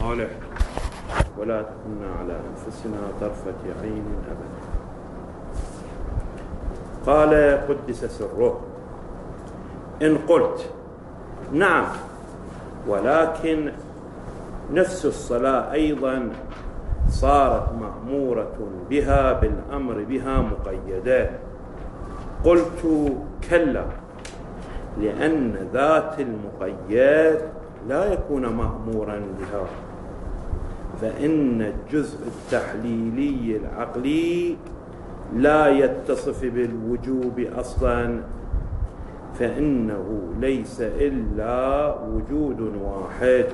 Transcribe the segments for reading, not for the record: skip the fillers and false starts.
صالح ولا تكلنا على أنفسنا طرفة عين أبدا. قال قدس سره: إن قلت نعم، ولكن نفس الصلاة أيضا صارت مأمورة بها بالأمر بها مقيدة، قلت كلا، لأن ذات المقيد لا يكون مأمورا بها، فإن الجزء التحليلي العقلي لا يتصف بالوجوب أصلا، فإنه ليس إلا وجود واحد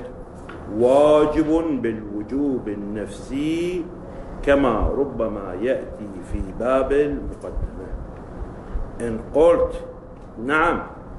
واجب بالوجوب النفسي، كما ربما يأتي في باب المقدمة. إن قلت نعم،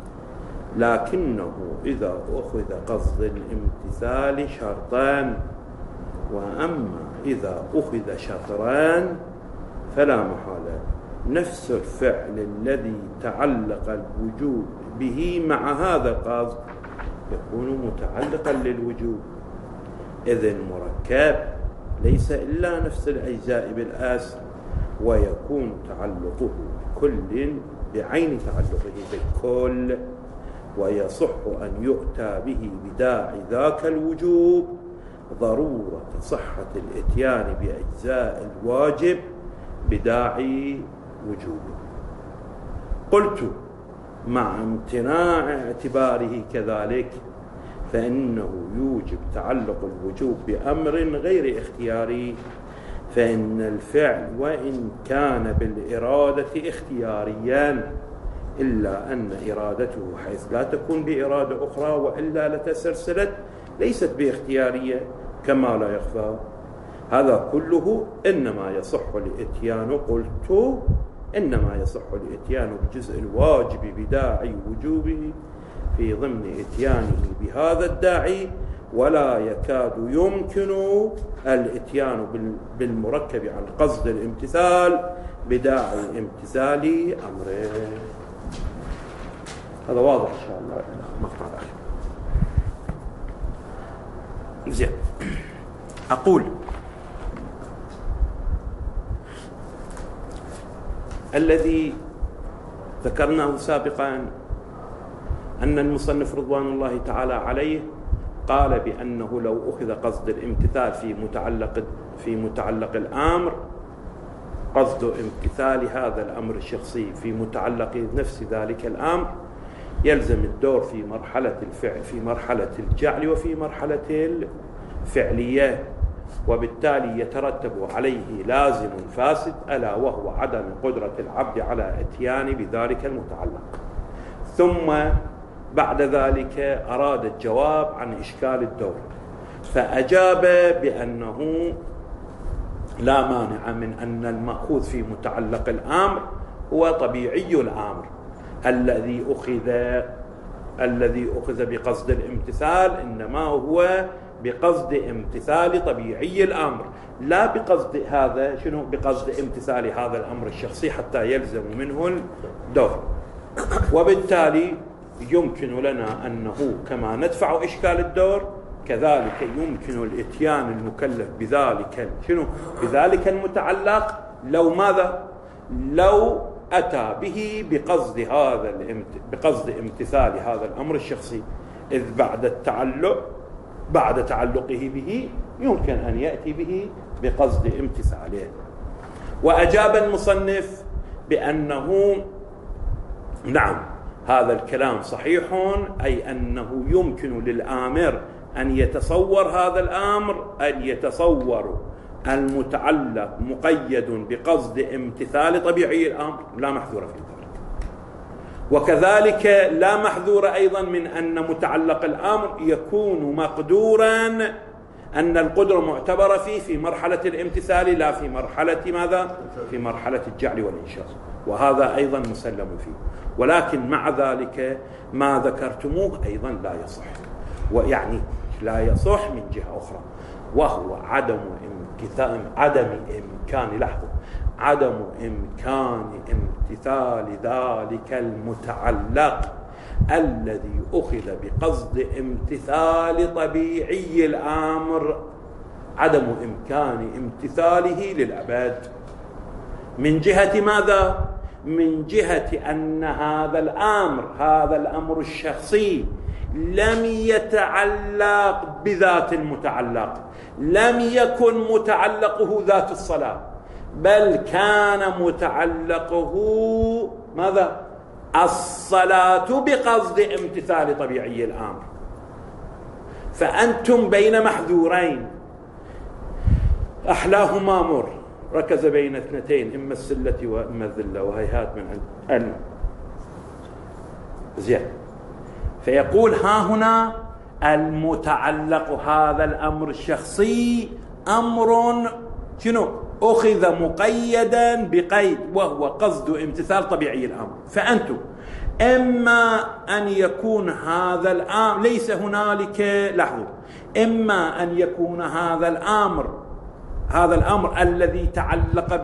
لكنه إذا أخذ قصد الامتثال شرطان، وأما إذا أخذ شطران فلا محالة نفس الفعل الذي تعلق الوجوب به مع هذا القصد يكون متعلقا للوجوب، إذ المركب ليس إلا نفس الأجزاء بالأصل، ويكون تعلقه بكل بعين تعلقه بالكل، ويصح أن يؤتى به بداعي ذاك الوجوب ضرورة صحة الإتيان بأجزاء الواجب بداعي وجوبه. قلت مع امتناع اعتباره كذلك، فإنه يوجب تعلق الوجوب بأمر غير اختياري، فإن الفعل وإن كان بالإرادة اختياريا، إلا أن إرادته حيث لا تكون بإرادة أخرى وإلا لتسلسلت ليست باختيارية كما لا يخفى. هذا كله إنما يصح الإتيان، قلت إنما يصح الإتيان بجزء الواجب بداعي وجوبه في ضمن إتيانه بهذا الداعي، ولا يكاد يمكن الإتيان بالمركب عن قصد الامتثال بداعي امتثال أمره. هذا واضح إن شاء الله. مقطع الآخر. زين، أقول الذي ذكرناه سابقا أن المصنف رضوان الله تعالى عليه قال بأنه لو أخذ قصد الامتثال في متعلق الأمر، قصد امتثال هذا الأمر الشخصي في متعلق نفس ذلك الأمر، يلزم الدور في مرحلة الفعل، في مرحلة الجعل وفي مرحلة الفعلية، وبالتالي يترتب عليه لازم فاسد، ألا وهو عدم قدرة العبد على إتيان بذلك المتعلق. ثم بعد ذلك أراد الجواب عن إشكال الدور، فأجاب بأنه لا مانع من أن المأخوذ في متعلق الأمر هو طبيعي الأمر الذي أخذ بقصد الامتثال، إنما هو بقصد امتثال طبيعي الأمر، لا بقصد هذا بقصد امتثال هذا الأمر الشخصي حتى يلزم منه الدور. وبالتالي يمكن لنا أنه كما ندفع إشكال الدور كذلك يمكن الإتيان المكلف بذلك المتعلق لو أتى به بقصد امتثال هذا الأمر الشخصي، إذ بعد تعلقه به يمكن أن يأتي به بقصد امتثاله. وأجاب المصنف بأنه نعم، هذا الكلام صحيح، أي أنه يمكن للآمر أن يتصور هذا الأمر، أن يتصور المتعلق مقيد بقصد امتثال طبيعي الأمر، لا محذور في ذلك. وكذلك لا محذور أيضا من أن متعلق الأمر يكون مقدورا، أن القدرة معتبرة فيه في مرحلة الامتثال لا في مرحلة ماذا؟ في مرحلة الجعل والإنشاء، وهذا أيضا مسلم فيه. ولكن مع ذلك ما ذكرتموه أيضا لا يصح، ويعني لا يصح من جهة أخرى، وهو عدم إمكان امتثال ذلك المتعلق الذي أخذ بقصد امتثال طبيعي الأمر عدم إمكان امتثاله للأبد. من جهة ماذا؟ من جهة أن هذا الأمر الشخصي لم يتعلق بذات المتعلق، لم يكن متعلقه ذات الصلاة، بل كان متعلقه ماذا؟ الصلاة بقصد امتثال طبيعي الأمر. فأنتم بين محذورين أحلاهما مر، ركز بين اثنتين، إما السلة وإما الذلة، وهيهات من عند زين. فيقول ها هنا المتعلق هذا الأمر الشخصي أمر شنو؟ أخذ مقيدا بقيد، وهو قصد امتثال طبيعي الأمر. فأنتم إما أن يكون هذا الأمر ليس هنالك، لاحظوا، إما أن يكون هذا الأمر الذي تعلق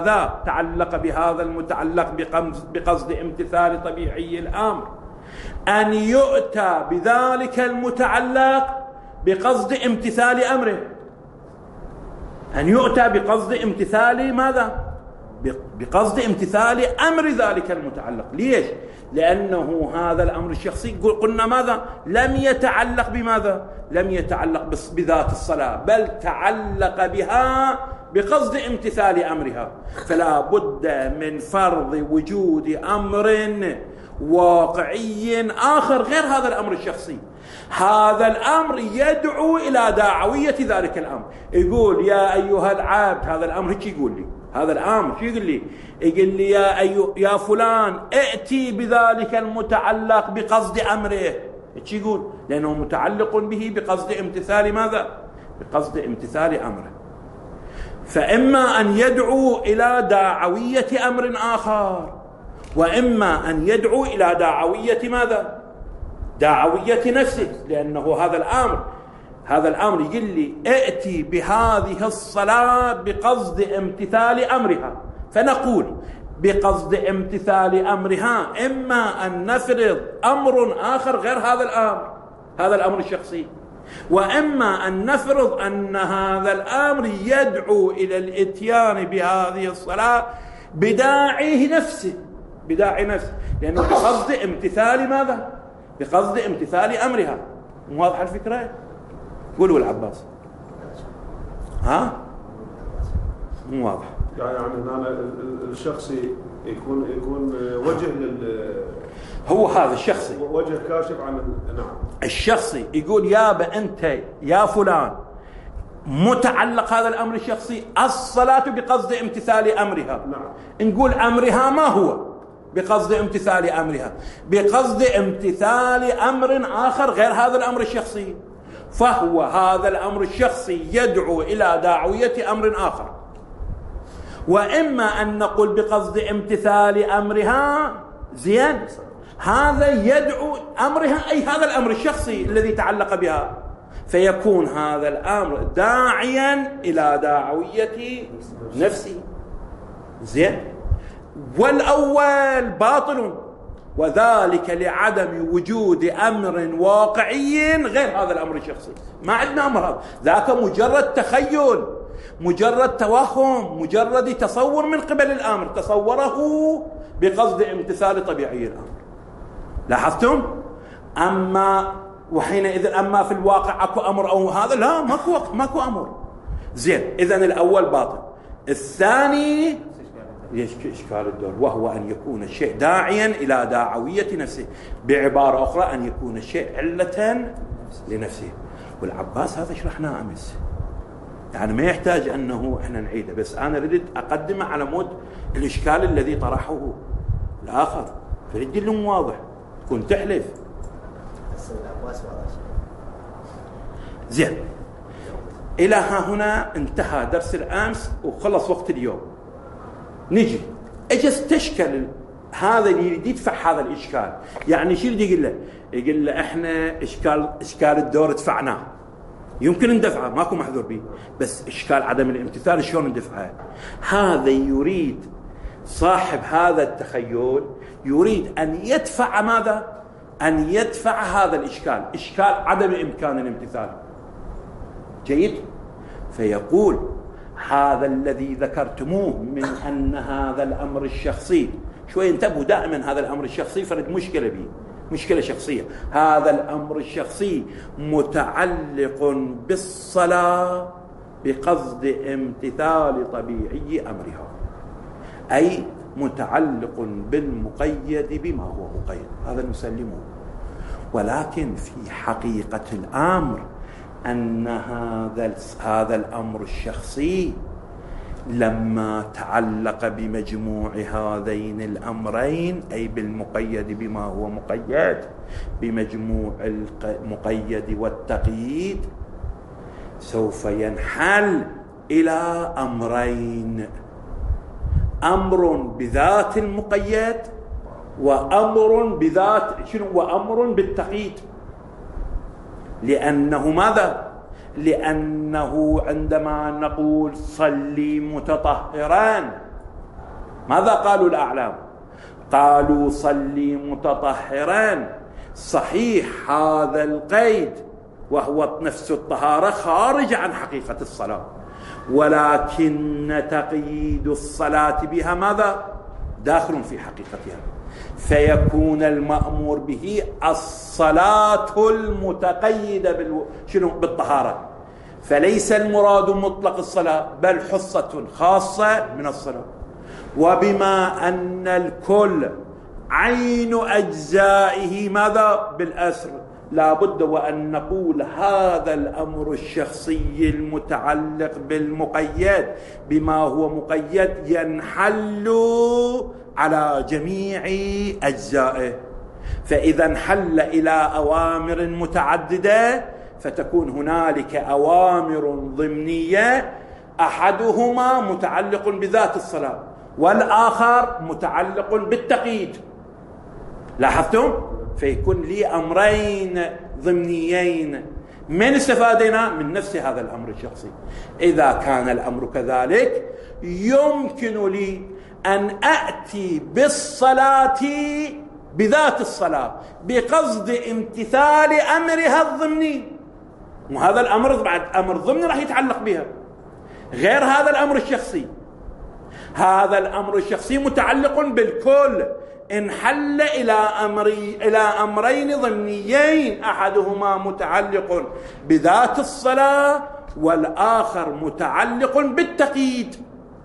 بهذا المتعلق بقصد امتثال طبيعي الأمر، أن يؤتى بذلك المتعلق بقصد امتثال أمره، أن يؤتى بقصد امتثال ماذا؟ بقصد امتثال أمر ذلك المتعلق. ليش؟ لأنه هذا الأمر الشخصي قلنا ماذا؟ لم يتعلق بماذا؟ لم يتعلق بذات الصلاة، بل تعلق بها بقصد امتثال أمرها. فلا بد من فرض وجود أمر واقعي آخر غير هذا الأمر الشخصي. هذا الأمر يدعو إلى داعوية ذلك الأمر. يقول يا أيها العبد، هذا الأمر هيك يقول لي، هذا الأمر شو يقول لي؟ يقول لي يا فلان ائتي بذلك المتعلق بقصد أمره، هيك يقول، لأنه متعلق به بقصد امتثال ماذا؟ بقصد امتثال أمره. فإما أن يدعو إلى داعوية أمر آخر، وإما أن يدعو إلى داعوية ماذا؟ داعوية نفسه، لأنه هذا الأمر يقول لي ائتي بهذه الصلاة بقصد امتثال أمرها. فنقول بقصد امتثال أمرها إما أن نفرض أمر آخر غير هذا الأمر الشخصي، وإما أن نفرض أن هذا الأمر يدعو إلى الإتيان بهذه الصلاة بداعي نفسه، لأنه بقصد امتثال ماذا؟ بقصد امتثال أمرها. واضح الفكرة؟ قولوا العباس. ها؟ مو واضح. يعني هنا الشخصي يكون وجه هو هذا الشخصي وجه كاشف عن نعم. الشخصي يقول يابا أنت يا فلان متعلق هذا الأمر الشخصي الصلاة بقصد امتثال أمرها. نعم. نقول أمرها ما هو؟ بقصد امتثال أمرها، بقصد امتثال أمر آخر غير هذا الأمر الشخصي. فهو هذا الأمر الشخصي يدعو إلى داعوية أمر آخر. وإما أن نقول بقصد امتثال أمرها، زين، هذا يدعو أمرها أي هذا الأمر الشخصي الذي تعلق بها، فيكون هذا الأمر داعيا إلى داعوية نفسه. زين. والأول باطل، وذلك لعدم وجود أمر واقعي غير هذا الأمر الشخصي. ما عندنا أمر هذا، ذاك مجرد تخيل، مجرد توهم، مجرد تصور من قبل الأمر، تصوره بقصد امتثال طبيعي الأمر. لاحظتم؟ وحينئذ أما في الواقع أكو أمر أو هذا، لا، ماكو أمر. زين، إذن الأول باطل. الثاني إشكال الدور، وهو أن يكون الشيء داعيا إلى داعوية نفسه، بعبارة أخرى أن يكون الشيء علة لنفسه. والعباس هذا شرحناه أمس، يعني ما يحتاج أنه إحنا نعيده، بس أنا ردت أقدمه على مود الإشكال الذي طرحه الآخر، فردي لهم واضح تكون تحلف. زين، إلى ها هنا انتهى درس الأمس وخلص وقت اليوم. نجي اجي استشكل هذا اللي يريد يدفع هذا الاشكال، يعني شو يريد يقول له احنا اشكال الدور دفعناه، يمكن ندفعه ماكو محذور به، بس اشكال عدم الامتثال شلون ندفعه؟ هذا يريد صاحب هذا التخيل يريد ان يدفع ماذا؟ أن يدفع هذا الإشكال، إشكال عدم إمكان الامتثال. جيد. فيقول هذا الذي ذكرتموه من أن هذا الأمر الشخصي، شوي انتبهوا دائما، هذا الأمر الشخصي فرد مشكلة به، مشكلة شخصية. هذا الأمر الشخصي متعلق بالصلاة بقصد امتثال طبيعي أمرها، أي متعلق بالمقيد بما هو مقيد، هذا نسلمه. ولكن في حقيقة الأمر أن هذا الأمر الشخصي لما تعلق بمجموع هذين الأمرين، أي بالمقيد بما هو مقيد، بمجموع المقيد والتقييد، سوف ينحل إلى أمرين: أمر بذات المقيد، وأمر بذات وأمر بالتقييد. لأنه ماذا؟ لأنه عندما نقول صلي متطهران، ماذا قالوا الأعلام؟ قالوا صلي متطهران. صحيح هذا القيد وهو نفس الطهارة خارج عن حقيقة الصلاة، ولكن تقييد الصلاة بها ماذا؟ داخل في حقيقتها، فيكون المأمور به الصلاة المتقيدة بالطهارة، فليس المراد مطلق الصلاة بل حصة خاصة من الصلاة. وبما أن الكل عين أجزائه ماذا؟ بالأسر، لا بد وأن نقول هذا الأمر الشخصي المتعلق بالمقيد بما هو مقيد ينحل على جميع أجزائه. فإذا انحل إلى أوامر متعددة، فتكون هنالك أوامر ضمنية أحدهما متعلق بذات الصلاة والآخر متعلق بالتقييد. لاحظتم؟ فيكون لي أمرين ضمنيين. من استفادنا؟ من نفس هذا الأمر الشخصي. إذا كان الأمر كذلك يمكن لي أن أأتي بالصلاة بذات الصلاة بقصد امتثال أمرها الضمني، وهذا الأمر بعد أمر ضمني راح يتعلق بها، غير هذا الأمر الشخصي. هذا الأمر الشخصي متعلق بالكل، انحل إلى أمرين ضمنيين، أحدهما متعلق بذات الصلاة والآخر متعلق بالتقييد.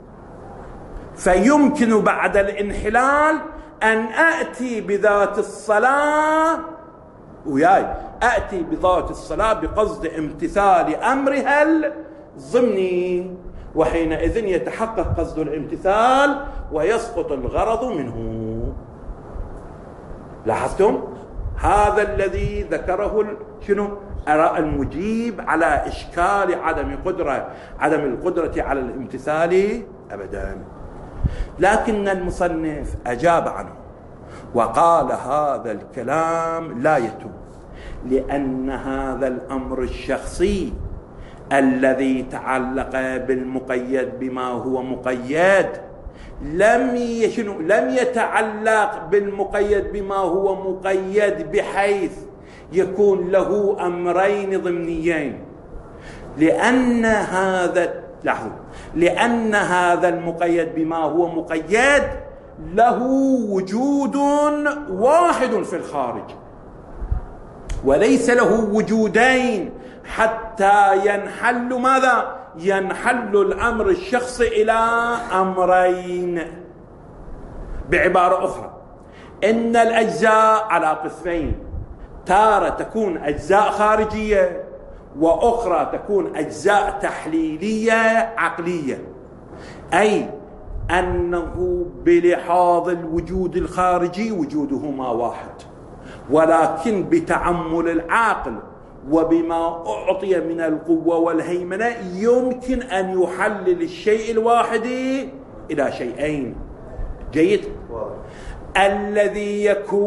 فيمكن بعد الانحلال أن أأتي بذات الصلاة أأتي بذات الصلاة بقصد امتثال أمرها الضمني، وحينئذ يتحقق قصد الامتثال ويسقط الغرض منه. لاحظتم؟ هذا الذي ذكره المجيب على إشكال عدم القدرة على الامتثال أبدا. لكن المصنف أجاب عنه وقال هذا الكلام لا يتم، لأن هذا الأمر الشخصي الذي تعلق بالمقيد بما هو مقيد لم يتعلق بالمقيد بما هو مقيد بحيث يكون له أمرين ضمنيين، لأن هذا المقيد بما هو مقيد له وجود واحد في الخارج، وليس له وجودين حتى ينحل ماذا؟ ينحل الأمر الشخصي إلى أمرين. بعبارة أخرى، إن الأجزاء على قسمين، تارة تكون أجزاء خارجية وأخرى تكون أجزاء تحليلية عقلية، أي أنه بلحاظ الوجود الخارجي وجودهما واحد، ولكن بتعمل العاقل وبما أعطي من القوة والهيمنة يمكن أن يحلل الشيء الواحد إلى شيئين. جيد؟ الذي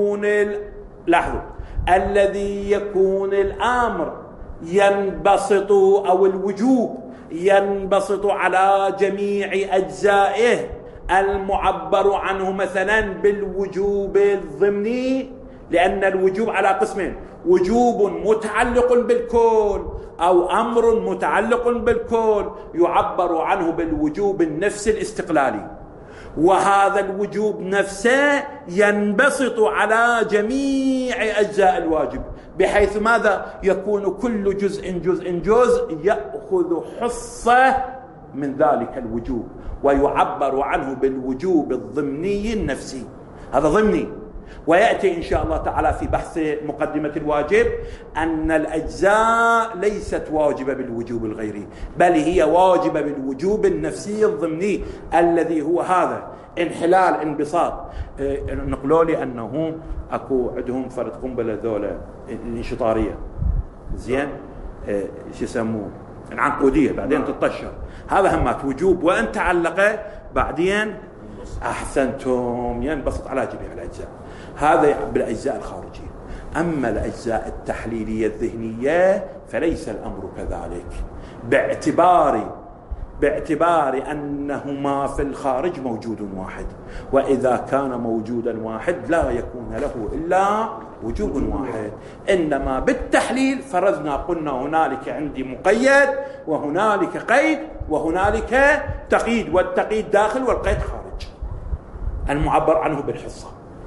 يكون الأمر ينبسط أو الوجوب ينبسط على جميع أجزائه المعبر عنه مثلا بالوجوب الضمني، لأن الوجوب على قسمين: وجوب متعلق بالكل أو أمر متعلق بالكل يعبر عنه بالوجوب النفسي الاستقلالي، وهذا الوجوب نفسه ينبسط على جميع أجزاء الواجب، بحيث ماذا؟ يكون كل جزء يأخذ حصة من ذلك الوجوب، ويعبر عنه بالوجوب الضمني النفسي. هذا ضمني، ويأتي إن شاء الله تعالى في بحث مقدمة الواجب أن الأجزاء ليست واجبة بالوجوب الغيري، بل هي واجبة بالوجوب النفسي الضمني الذي هو هذا انحلال انبساط. نقولوا لي أنه أكو عندهم فرد قنبلة ذولا الانشطارية، زين شو يسموه العنقودية، بعدين تطشر، هذا همات وجوب وأن تعلقه بعدين أحسنتم ينبسط على جميع الأجزاء. هذا بالأجزاء الخارجية. أما الأجزاء التحليلية الذهنية فليس الأمر كذلك، باعتبار أنهما في الخارج موجود واحد، وإذا كان موجودا واحد لا يكون له إلا وجوب واحد. إنما بالتحليل فرزنا قلنا هنالك عندي مقيد وهنالك قيد وهنالك تقييد، والتقييد داخل والقيد خارج المعبر عنه بالحصة،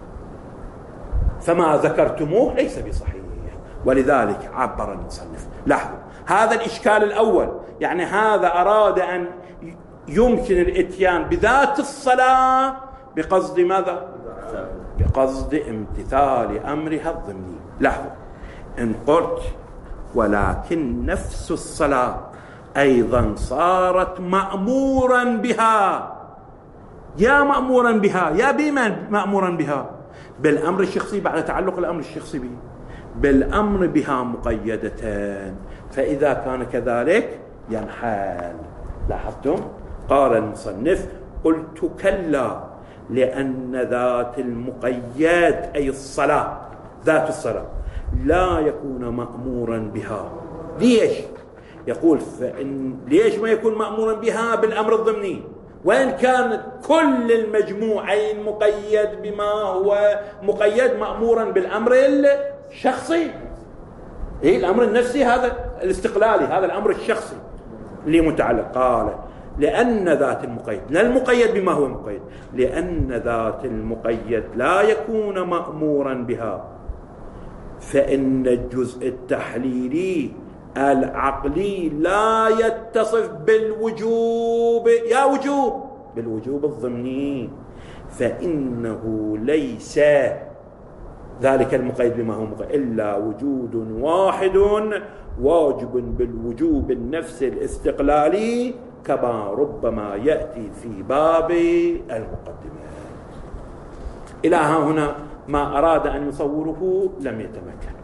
فما ذكرتموه ليس بصحيح، ولذلك عبر المصنف. لاحظوا هذا الإشكال الأول، يعني هذا أراد أن يمكن الإتيان بذات الصلاة بقصد ماذا؟ بقصد امتثال أمرها الضمني. لاحظوا إن قلت ولكن نفس الصلاة أيضا صارت مأمورا بها، يا مأمورا بها يا بمن مأمورا بها؟ بالأمر الشخصي بعد تعلق الأمر الشخصي به، بالأمر بها مقيدة، فإذا كان كذلك ينحل. لاحظتم؟ قال المصنف قلت كلا، لأن ذات المقيد أي الصلاة ذات الصلاة لا يكون مأمورا بها. ليش؟ يقول فإن ليش ما يكون مأمورا بها بالأمر الضمني، وإن كان كل المجموعين مقيد بما هو مقيد مأمورا بالأمر الشخصي، الأمر النفسي هذا الاستقلالي، هذا الأمر الشخصي اللي متعلق. قال لأن ذات المقيد، لا المقيد بما هو مقيد، لأن ذات المقيد لا يكون مأمورا بها، فإن الجزء التحليلي العقلي لا يتصف بالوجوب، يا وجوب، بالوجوب الضمني، فإنه ليس ذلك المقيد بما هو مقيد إلا وجود واحد واجب بالوجوب النفسي الاستقلالي، كما ربما يأتي في باب المقدمة. إلى هنا ما أراد أن يصوره لم يتمكن،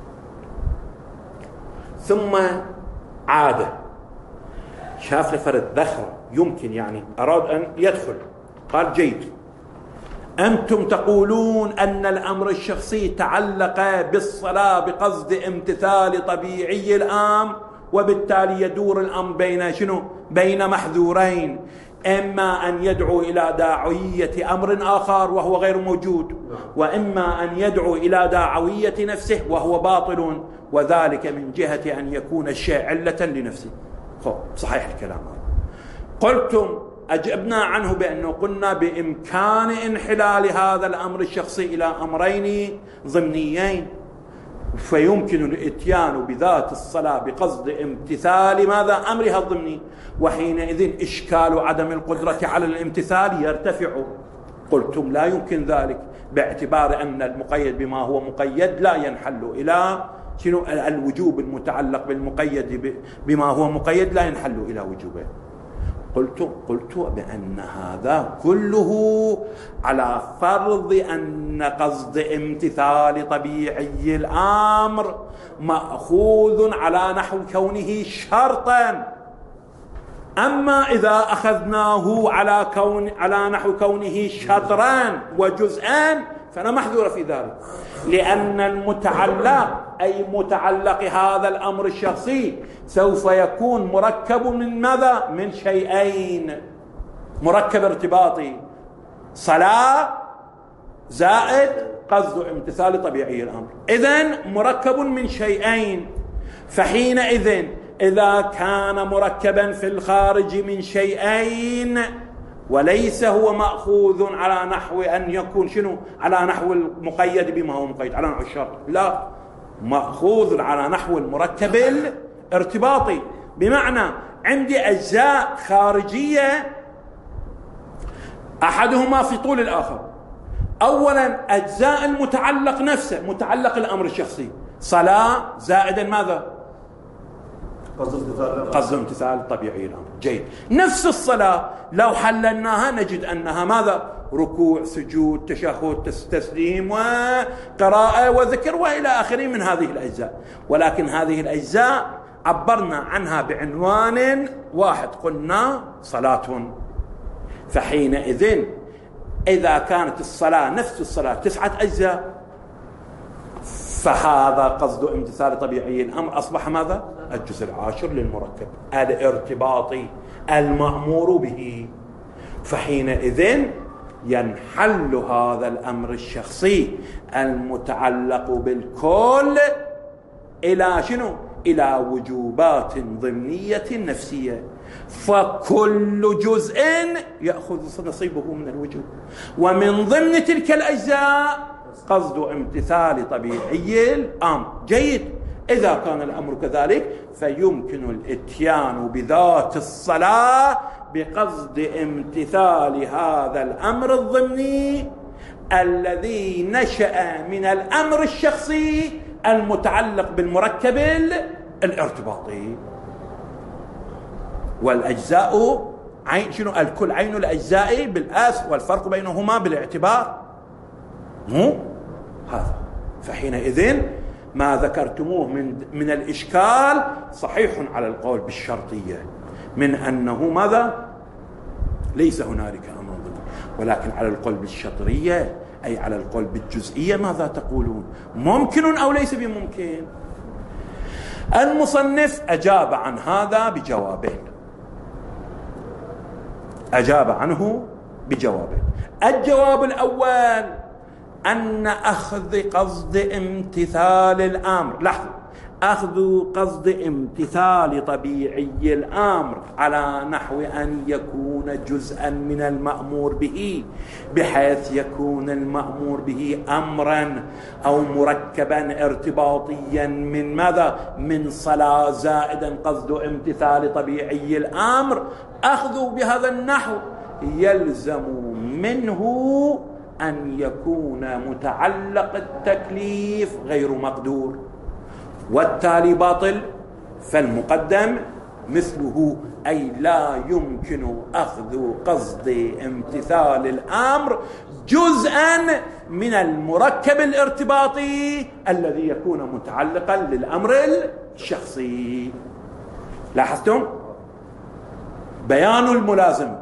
ثم عاد شاف لفرد ذخر يمكن يعني أراد أن يدخل، قال جيد، أنتم تقولون أن الأمر الشخصي تعلق بالصلاة بقصد امتثال طبيعي الأمر، وبالتالي يدور الأمر بين شنو؟ بين محذورين، إما أن يدعو إلى داعية أمر آخر وهو غير موجود، وإما أن يدعو إلى داعية نفسه وهو باطل، وذلك من جهة أن يكون الشيء علة لنفسه. صحيح الكلام هذا. قلتم أجبنا عنه بأنه قلنا بإمكان انحلال هذا الأمر الشخصي إلى أمرين ضمنيين، فيمكن الاتيان بذات الصلاة بقصد امتثال ماذا؟ أمرها الضمني، وحينئذ إشكال عدم القدرة على الامتثال يرتفع. قلتم لا يمكن ذلك، باعتبار أن المقيد بما هو مقيد لا ينحل إلى شنو؟ الوجوب المتعلق بالمقيد بما هو مقيد لا ينحل إلى وجوبه. قلت بأن هذا كله على فرض أن قصد امتثال طبيعي الأمر مأخوذ على نحو كونه شرطا، أما إذا أخذناه على نحو كونه شطران وجزءان فأنا محذور في ذلك، لأن المتعلق أي متعلق هذا الأمر الشخصي سوف يكون مركب من ماذا؟ من شيئين، مركب ارتباطي، صلاة زائد قصد امتثال طبيعي الأمر. إذن مركب من شيئين، فحينئذ إذا كان مركبا في الخارج من شيئين وليس هو مأخوذ على نحو أن يكون شنو؟ على نحو المقيد بما هو مقيد، على نحو الشرط، لا، مأخوذ على نحو المركب الارتباطي. بمعنى عندي أجزاء خارجية أحدهما في طول الآخر. أولا أجزاء المتعلق نفسه، متعلق الأمر الشخصي، صلاة زائدا ماذا؟ قصد امتثال طبيعي الأمر. جيد. نفس الصلاة لو حللناها نجد أنها ماذا؟ ركوع، سجود، تشهد، تسليم، وقراءة وذكر وإلى آخره من هذه الأجزاء. ولكن هذه الأجزاء عبرنا عنها بعنوان واحد، قلنا صلاة. فحينئذ إذا كانت الصلاة نفس الصلاة 9 أجزاء، فهذا قصد امتثال طبيعي الأمر أصبح ماذا؟ الجزء العاشر للمركب الارتباطي المأمور به. فحينئذ ينحل هذا الأمر الشخصي المتعلق بالكل إلى شنو؟ إلى وجوبات ضمنية نفسية، فكل جزء يأخذ نصيبه من الوجوب، ومن ضمن تلك الأجزاء قصد امتثال طبيعي الأمر. جيد. إذا كان الأمر كذلك فيمكن الاتيان بذات الصلاة بقصد امتثال هذا الأمر الضمني الذي نشأ من الأمر الشخصي المتعلق بالمركب الارتباطي. والأجزاء عين شنو؟ الكل عين الأجزاء بالأس، والفرق بينهما بالاعتبار، مو هذا. فحينئذ ما ذكرتموه من الإشكال صحيح على القول بالشرطية، من أنه ماذا؟ ليس هنالك أمر ضمني. ولكن على القول بالشطرية أي على القول بالجزئية ماذا تقولون؟ ممكن أو ليس بممكن؟ المصنف أجاب عن هذا بجوابين، أجاب عنه بجوابين. الجواب الأول أن أخذ قصد امتثال الأمر، لحظة، أخذ قصد امتثال طبيعي الأمر على نحو أن يكون جزءا من المأمور به، بحيث يكون المأمور به أمرا أو مركبا ارتباطيا من ماذا؟ من صلاة زائدا قصد امتثال طبيعي الأمر. أخذ بهذا النحو يلزم منه أن يكون متعلق التكليف غير مقدور، والتالي باطل، فالمقدم مثله، أي لا يمكن أخذ قصد امتثال الأمر جزءا من المركب الارتباطي الذي يكون متعلقا للأمر الشخصي. لاحظتم؟ بيان الملازم،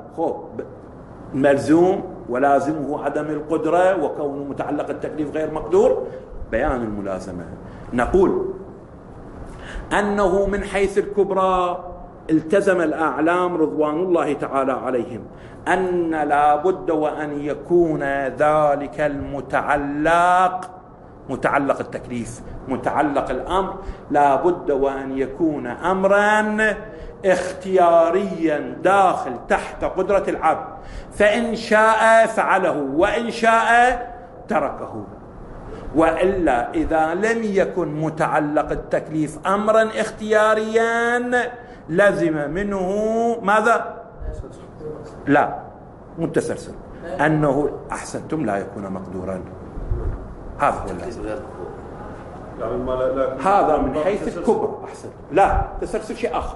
ملزوم ولازمه عدم القدرة وكون متعلق التكليف غير مقدور، بيان الملازمة. نقول أنه من حيث الكبرى التزم الأعلام رضوان الله تعالى عليهم أن لا بد وأن يكون ذلك المتعلق، متعلق التكليف، متعلق الأمر، لا بد وأن يكون أمرا اختياريا داخل تحت قدرة العبد، فإن شاء فعله وإن شاء تركه. وإلا إذا لم يكن متعلق التكليف أمرا اختياريا لزم منه ماذا؟ لا متسلسل، أنه أحسنتم لا يكون مقدورا. هذا هو اللازم. هذا من حيث الكبر. أحسن. لا تسلسل شيء آخر.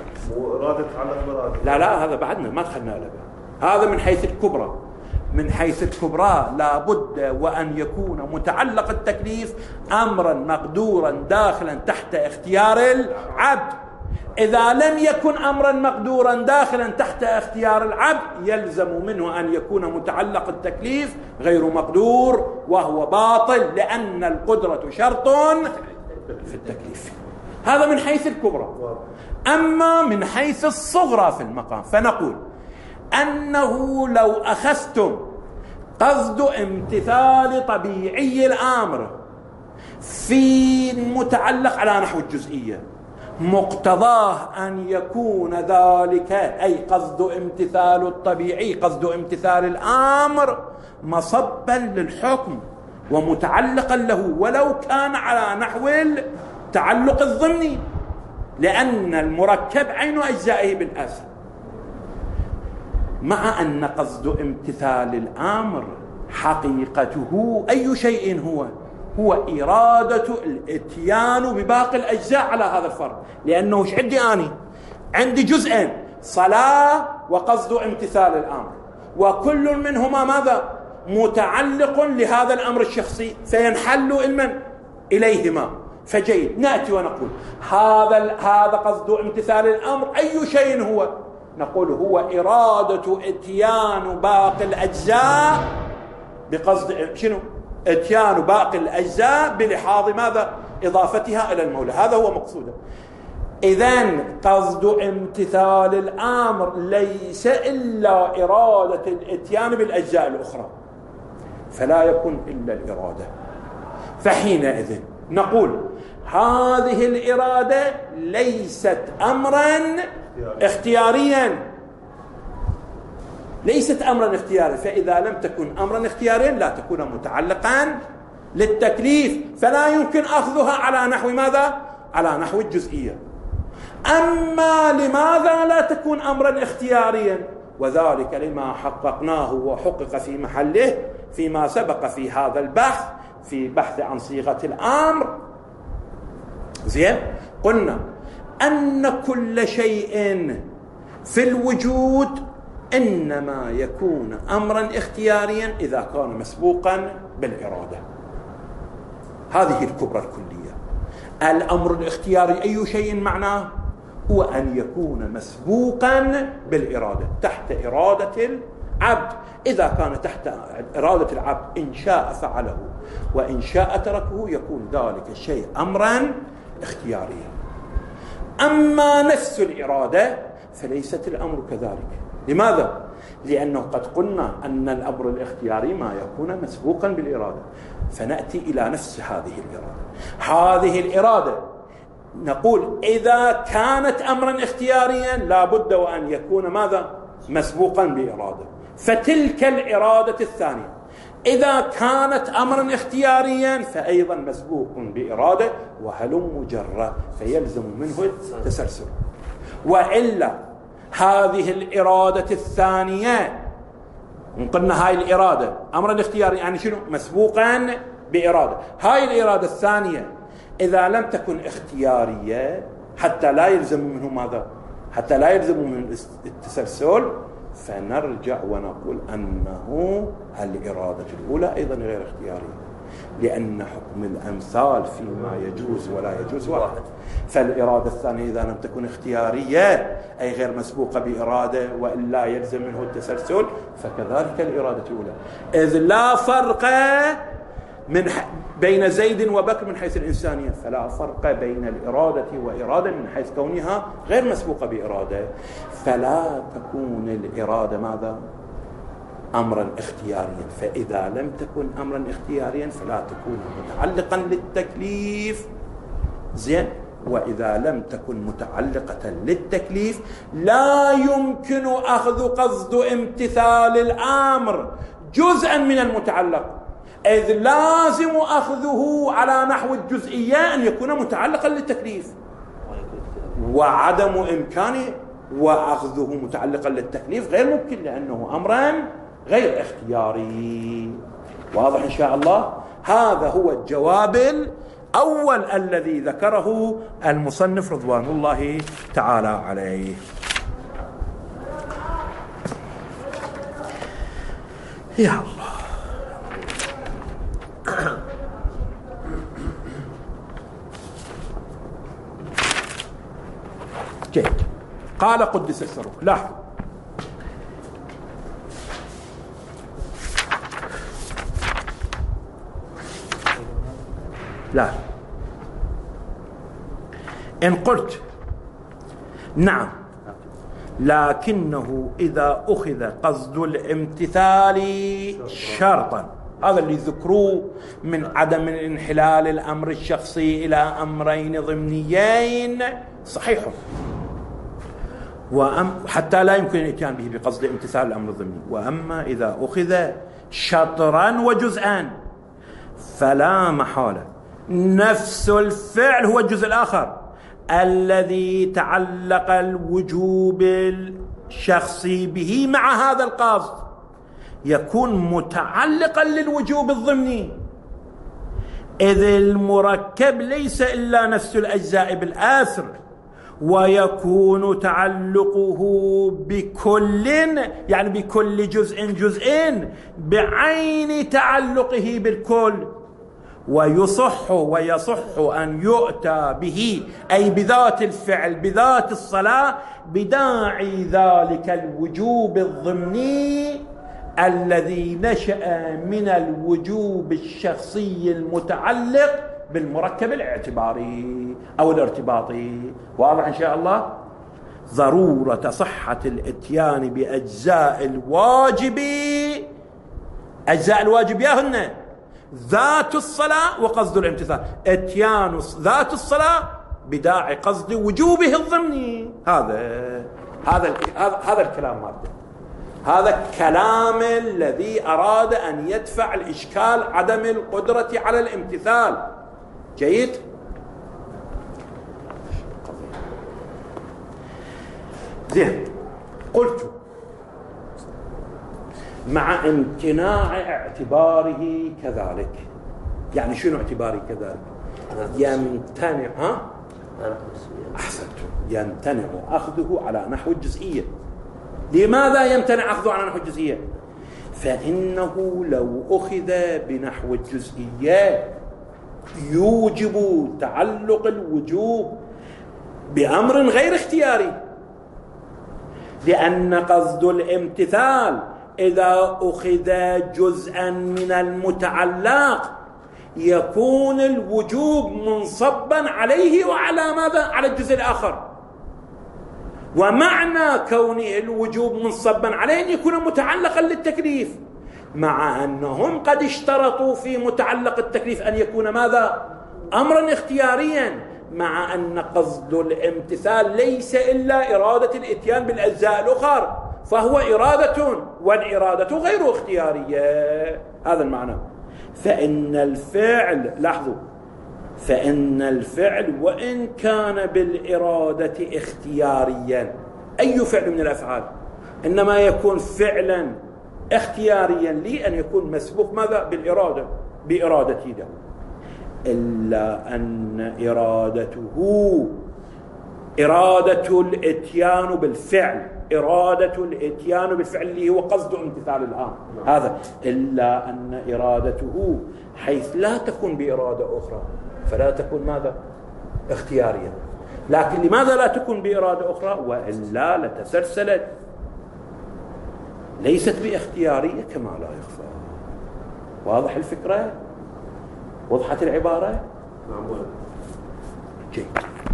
لا هذا بعدنا ما دخلنا له. هذا من حيث الكبرى. من حيث الكبرى لا بد وأن يكون متعلق التكليف أمرا مقدورا داخلا تحت اختيار العبد. إذا لم يكن أمرا مقدورا داخلا تحت اختيار العبد يلزم منه أن يكون متعلق التكليف غير مقدور، وهو باطل، لأن القدرة شرط في التكليف. هذا من حيث الكبرى. أما من حيث الصغرى في المقام فنقول أنه لو أخذتم قصد امتثال طبيعي الأمر في المتعلق على نحو الجزئية مقتضاه أن يكون ذلك، أي قصد امتثال الطبيعي، قصد امتثال الأمر مصبا للحكم ومتعلقا له ولو كان على نحو التعلق الضمني، لأن المركب عين أجزائه بالأصل. مع أن قصد امتثال الأمر حقيقته أي شيء هو إرادة الاتيان بباقي الأجزاء على هذا الفرض. لأنه ايش عندي أنا؟ عندي جزئين، صلاة وقصد امتثال الأمر، وكل منهما ماذا؟ متعلق لهذا الأمر الشخصي، فينحل علما إليهما. فجيد، نأتي ونقول هذا قصد امتثال الأمر أي شيء هو؟ نقول هو إرادة اتيان باقي الأجزاء بقصد شنو؟ اتيان باقي الأجزاء بلحاظ ماذا؟ إضافتها إلى المولى. هذا هو مقصوده. إذن قصد امتثال الأمر ليس إلا إرادة الاتيان بالأجزاء الأخرى، فلا يكون إلا الإرادة. فحينئذ نقول هذه الإرادة ليست أمرا اختياريا، ليست أمرا اختياريا. فإذا لم تكن أمرا اختياريا لا تكون متعلقا للتكليف، فلا يمكن أخذها على نحو ماذا؟ على نحو الجزئية. أما لماذا لا تكون أمرا اختياريا؟ وذلك لما حققناه وحقق في محله فيما سبق في هذا البحث، في بحث عن صيغة الأمر. زين، قلنا أن كل شيء في الوجود إنما يكون أمرا اختياريا إذا كان مسبوقا بالإرادة. هذه الكبرى الكلية. الأمر الاختياري أي شيء معناه؟ هو أن يكون مسبوقا بالإرادة، تحت إرادة العبد. إذا كان تحت إرادة العبد إن شاء فعله وإن شاء تركه، يكون ذلك الشيء أمرا اختياريا. أما نفس الإرادة فليست الأمر كذلك. لماذا؟ لأنه قد قلنا أن الأمر الاختياري ما يكون مسبوقا بالإرادة. فنأتي إلى نفس هذه الإرادة. هذه الإرادة نقول إذا كانت أمرا اختياريا لا بد وأن يكون ماذا؟ مسبوقا بإرادة. فتلك الإرادة الثانية إذا كانت أمرا اختياريا فأيضا مسبوق بإرادة، وهلم جرة، فيلزم منه التسلسل. وإلا هذه الإرادة الثانية، قلنا هاي الإرادة أمرا اختياري يعني شنو؟ مسبوقا بإرادة. هاي الإرادة الثانية إذا لم تكن اختيارية حتى لا يلزم منه ماذا؟ حتى لا يلزم منه التسلسل، فنرجع ونقول أنه الإرادة الأولى أيضا غير اختيارية، لأن حكم الأمثال فيما يجوز ولا يجوز واحد. فالإرادة الثانية إذا لم تكن اختيارية أي غير مسبوقة بإرادة وإلا يلزم منه التسلسل، فكذلك الإرادة الأولى. إذ لا فرق بين زيد وبكر من حيث الإنسانية، فلا فرق بين الإرادة وإرادة من حيث كونها غير مسبوقة بإرادة، فلا تكون الإرادة ماذا؟ أمرا اختياريا. فإذا لم تكن أمرا اختياريا فلا تكون متعلقا للتكليف. زين، وإذا لم تكن متعلقة للتكليف لا يمكن أخذ قصد امتثال الأمر جزءا من المتعلق، إذ لازم أخذه على نحو الجزئية أن يكون متعلقا للتكليف، وعدم إمكانه وأخذه متعلقا للتكليف غير ممكن، لأنه أمرا غير اختياري. واضح إن شاء الله؟ هذا هو الجواب الأول الذي ذكره المصنف رضوان الله تعالى عليه. يا الله. جيد. قال قدس سرك. لاحظ، لا، إن قلت نعم لكنه إذا أخذ قصد الامتثال شرطا، هذا اللي ذكروه من عدم انحلال الأمر الشخصي إلى أمرين ضمنيين صحيح، حتى لا يمكن الاتيان به بقصد امتثال الأمر الضمني. وأما إذا أخذ شطرا وجزءا فلا محالة نفس الفعل هو الجزء الآخر الذي تعلق الوجوب الشخصي به مع هذا القصد يكون متعلقا للوجوب الضمني، إذ المركب ليس إلا نفس الأجزاء بالآثر، ويكون تعلقه بكل يعني بكل جزء بعين تعلقه بالكل، ويصح أن يؤتى به أي بذات الفعل بذات الصلاة بداعي ذلك الوجوب الضمني الذي نشأ من الوجوب الشخصي المتعلق بالمركب الاعتباري أو الارتباطي. واضح إن شاء الله؟ ضرورة صحة الاتيان بأجزاء الواجب، أجزاء الواجب ياهن ذات الصلاة وقصد الامتثال، اتيان ذات الصلاة بداعي قصد وجوبه الضمني. هذا الكلام ماده، هذا الكلام الذي أراد أن يدفع الإشكال عدم القدرة على الامتثال. جيد؟ زين، قلت مع امتناع اعتباره كذلك. يعني شنو اعتباري كذلك؟ يمتنع أحسنت، يمتنع أخذه على نحو الجزئية. لماذا يمتنع أخذه على نحو الجزئية؟ فإنه لو أخذ بنحو الجزئية يوجب تعلق الوجوب بأمر غير اختياري، لأن قصد الامتثال إذا أخذ جزءا من المتعلق يكون الوجوب منصبا عليه وعلى ماذا؟ على الجزء الآخر. ومعنى كونه الوجوب منصبا عليه أن يكون متعلقا للتكليف، مع أنهم قد اشترطوا في متعلق التكليف أن يكون ماذا؟ أمرا اختياريا، مع أن قصد الامتثال ليس إلا إرادة الإتيان بالأجزاء الأخرى، فهو إرادة، والإرادة غير اختيارية. هذا المعنى. فإن الفعل، لاحظوا، فإن الفعل وإن كان بالإرادة اختياريا، أي فعل من الأفعال إنما يكون فعلا اختياريا لأن يكون مسبوق ماذا؟ بالإرادة، بإرادته له، إلا أن إرادته إرادة الإتيان بالفعل، إرادة الإتيان بالفعل اللي هو قصد امتثال الآن هذا، إلا أن إرادته حيث لا تكون بإرادة أخرى فلا تكون ماذا؟ اختيارية. لكن لماذا لا تكون بإرادة أخرى؟ وإلا لتسلسلت، ليست باختيارية كما لا يخفى. واضح الفكرة؟ وضحت العبارة؟ نعم. جيد.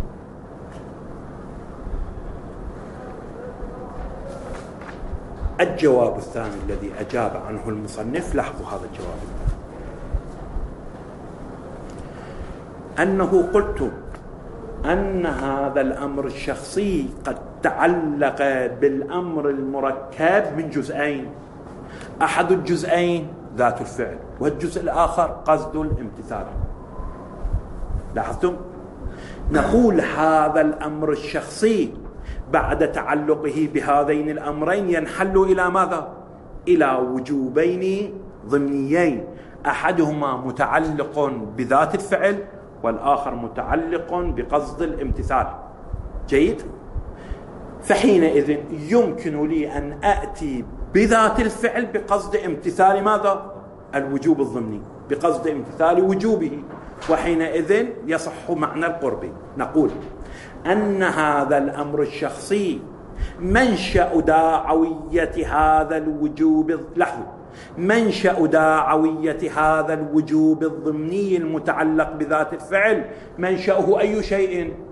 الجواب الثاني الذي أجاب عنه المصنف، لاحظوا هذا الجواب، أنه قلت أن هذا الأمر الشخصي قد تعلق بالأمر المركب من جزئين، أحد الجزئين ذات الفعل والجزء الآخر قصد الامتثال. لاحظتم؟ نقول هذا الأمر الشخصي بعد تعلقه بهذين الأمرين ينحل إلى ماذا؟ إلى وجوبين ضمنيين، أحدهما متعلق بذات الفعل والآخر متعلق بقصد الامتثال. جيد؟ فحينئذ يمكن لي أن أأتي بذات الفعل بقصد امتثال ماذا؟ الوجوب الضمني، بقصد امتثال وجوبه، وحينئذ يصح معنى القرب. نقول أن هذا الأمر الشخصي منشأ داعوية هذا الوجوب، لاحظوا، منشأ داعوية هذا الوجوب الضمني المتعلق بذات الفعل منشأه أي شيء؟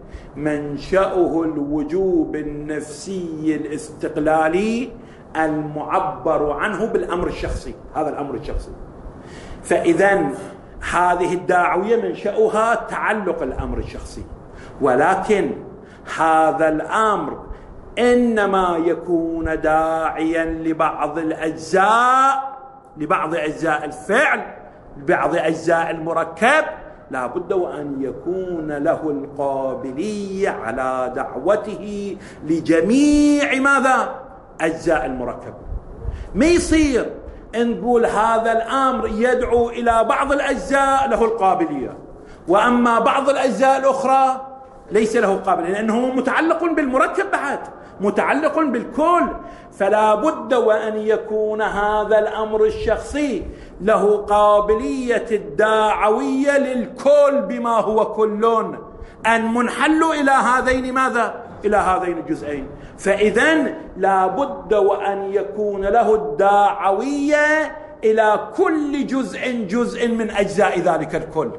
منشأه الوجوب النفسي الاستقلالي المعبر عنه بالأمر الشخصي. هذا الأمر الشخصي. فإذن هذه الداعوية منشأها تعلق الأمر الشخصي، ولكن هذا الأمر إنما يكون داعيا لبعض الأجزاء، لبعض أجزاء الفعل، لبعض أجزاء المركب، لا بد وأن يكون له القابلية على دعوته لجميع ماذا؟ أجزاء المركب. ما يصير نقول هذا الأمر يدعو إلى بعض الأجزاء له القابلية، وأما بعض الأجزاء الأخرى ليس له قابلية، لأنه متعلق بالمركب بعد، متعلق بالكل. فلا بد وأن يكون هذا الأمر الشخصي له قابلية الداعوية للكل بما هو كل، أن منحل إلى هذين ماذا؟ إلى هذين الجزئين. فإذن لا بد وأن يكون له الداعوية إلى كل جزء من أجزاء ذلك الكل.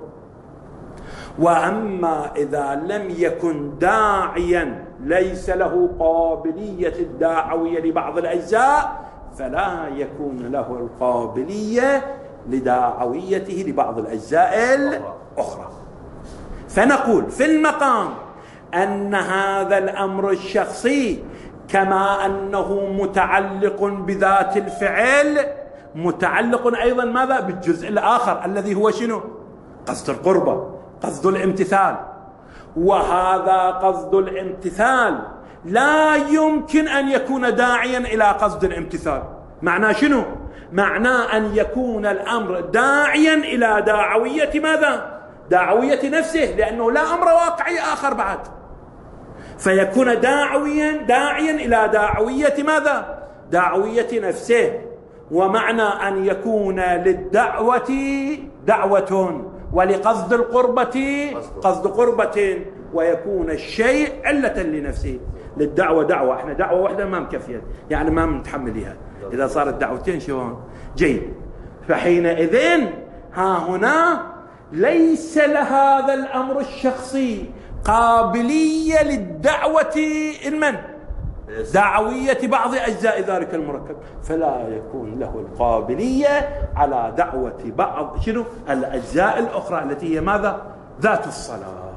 وأما إذا لم يكن داعيا، ليس له قابلية الداعوية لبعض الأجزاء، فلا يكون له القابلية لداعويته لبعض الأجزاء الأخرى. فنقول في المقام أن هذا الأمر الشخصي كما أنه متعلق بذات الفعل، متعلق أيضا ماذا؟ بالجزء الآخر الذي هو شنو؟ قصد القربة، قصد الامتثال. وهذا قصد الامتثال لا يمكن أن يكون داعيا إلى قصد الامتثال. معناه شنو؟ معناه أن يكون الأمر داعيا إلى داعوية ماذا؟ داعوية نفسه، لأنه لا أمر واقعي آخر بعد، فيكون داعيا إلى داعوية ماذا؟ داعوية نفسه. ومعنى أن يكون للدعوة دعوة، ولقصد القربة قصد قربة، ويكون الشيء علة لنفسه. للدعوة دعوة، احنا دعوة واحدة ما مكفية، يعني ما متحملها. إذا صارت دعوتين شلون؟ جيد. فحينئذ ها هنا ليس لهذا الأمر الشخصي قابلية للدعوة المن؟ دعوية بعض أجزاء ذلك المركب، فلا يكون له القابلية على دعوة بعض شنو؟ الأجزاء الأخرى التي هي ماذا؟ ذات الصلاة.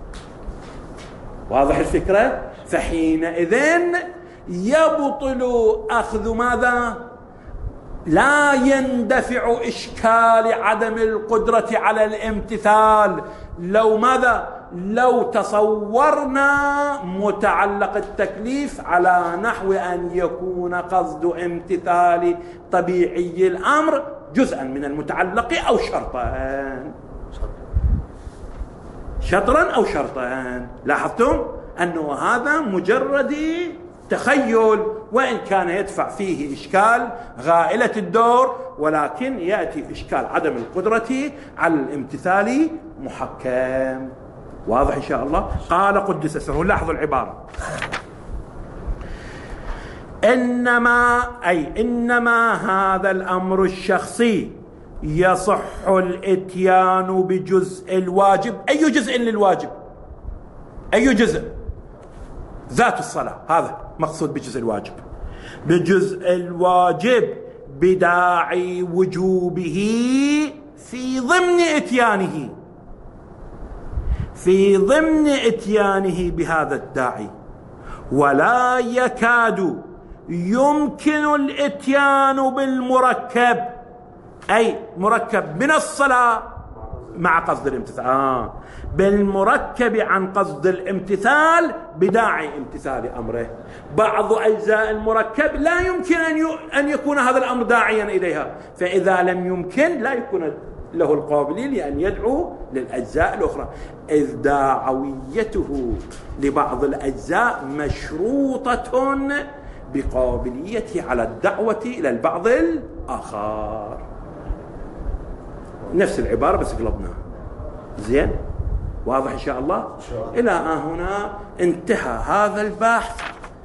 واضح الفكرة؟ فحينئذ يبطل أخذ ماذا؟ لا يندفع إشكال عدم القدرة على الامتثال لو ماذا؟ لو تصورنا متعلق التكليف على نحو أن يكون قصد امتثال طبيعي الأمر جزءا من المتعلق أو شطرا أو شرطان. لاحظتم أنه هذا مجرد تخيل، وإن كان يدفع فيه إشكال غائلة الدور، ولكن يأتي إشكال عدم القدرة على الامتثال محكم. واضح إن شاء الله؟ قال قدس سره. لاحظوا العبارة، إنما هذا الأمر الشخصي يصح الإتيان بجزء الواجب. أي جزء للواجب؟ أي جزء؟ ذات الصلاة، هذا مقصود بجزء الواجب. بجزء الواجب بداعي وجوبه في ضمن إتيانه بهذا الداعي، ولا يكاد يمكن الإتيان بالمركب، أي مركب من الصلاة مع قصد الامتثال، بالمركب عن قصد الامتثال بداعي امتثال أمره. بعض أجزاء المركب لا يمكن أن يكون هذا الأمر داعيا إليها، فإذا لم يمكن لا يكون له القابلية لأن يدعو للأجزاء الأخرى، إذ داعويته لبعض الأجزاء مشروطة بقابليته على الدعوة إلى البعض الآخر. نفس العبارة بس قلبناها. زين؟ واضح إن شاء الله؟ إلى هنا انتهى هذا البحث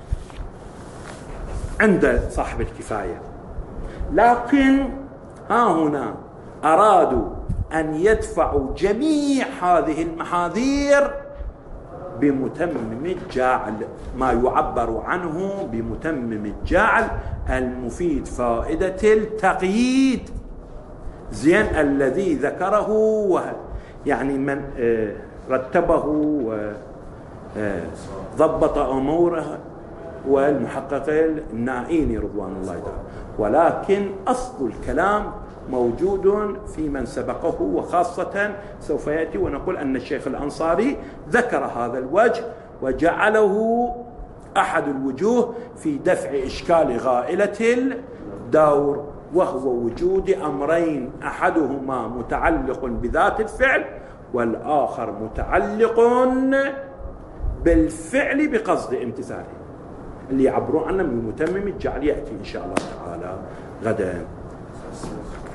عند صاحب الكفاية. لكن ها هنا أرادوا أن يدفعوا جميع هذه المحاذير بمتمم الجعل، ما يعبر عنه بمتمم الجعل المفيد فائدة التقييد. زين، الذي ذكره يعني من رتبه وضبط أموره والمحقق النائيني رضوان الله تعالى، ولكن أصل الكلام موجود في من سبقه، وخاصة سوف يأتي ونقول أن الشيخ الأنصاري ذكر هذا الوجه وجعله أحد الوجوه في دفع إشكال غائلة الدور، وهو وجود أمرين أحدهما متعلق بذات الفعل والآخر متعلق بالفعل بقصد امتثاله، اللي يعبرون عنه من متمم الجعل يأتي إن شاء الله تعالى غدا.